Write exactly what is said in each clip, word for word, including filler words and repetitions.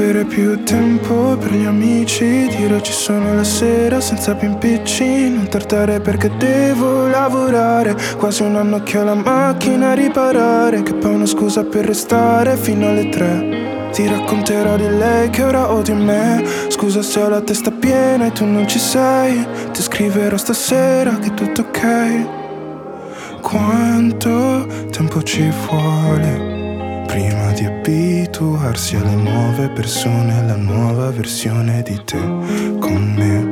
avere più tempo per gli amici, dire ci sono la sera senza più impicci, non tardare perché devo lavorare, quasi un anno che ho la macchina a riparare, che poi è una scusa per restare fino alle tre. Ti racconterò di lei che ora odia me, scusa se ho la testa piena e tu non ci sei, ti scriverò stasera che è tutto ok. Quanto tempo ci vuole prima di abituarsi alle nuove persone, alla nuova versione di te con me?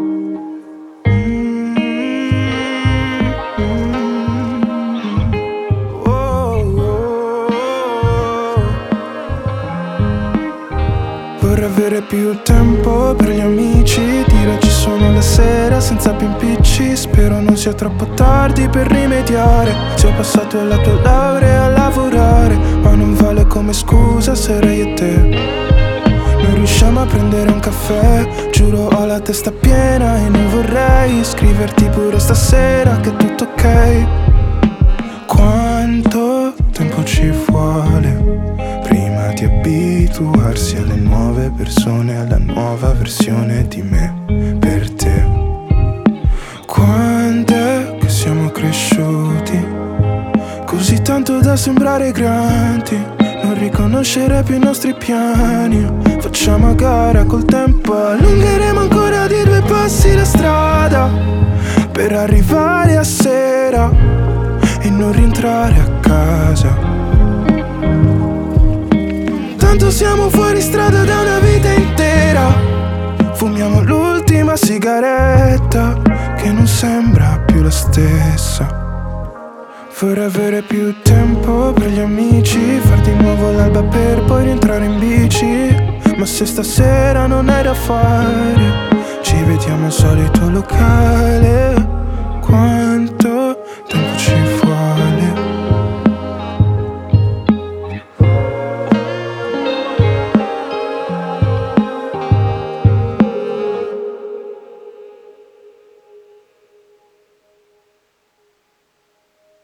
Vorrei avere più tempo per gli amici, dire ci sono la sera senza più impicci, spero non sia troppo tardi per rimediare, se ho passato la tua laurea a lavorare, ma non vale come scusa se Ray e te non riusciamo a prendere un caffè, giuro ho la testa piena e non vorrei scriverti pure stasera che è tutto ok. Quanto tempo ci vuole prima di abituarsi alle nuove persone, alla nuova versione di me per te? Quant'è che siamo cresciuti così tanto da sembrare grandi, non riconoscere più i nostri piani, facciamo a gara col tempo, allungheremo ancora di due passi la strada per arrivare a sera e non rientrare a casa. Tanto siamo fuori strada da una vita intera, fumiamo l'ultima sigaretta che non sembra più la stessa. Vorrei avere più tempo per gli amici, far di nuovo l'alba per poi rientrare in bici, ma se stasera non hai da fare ci vediamo al solito locale.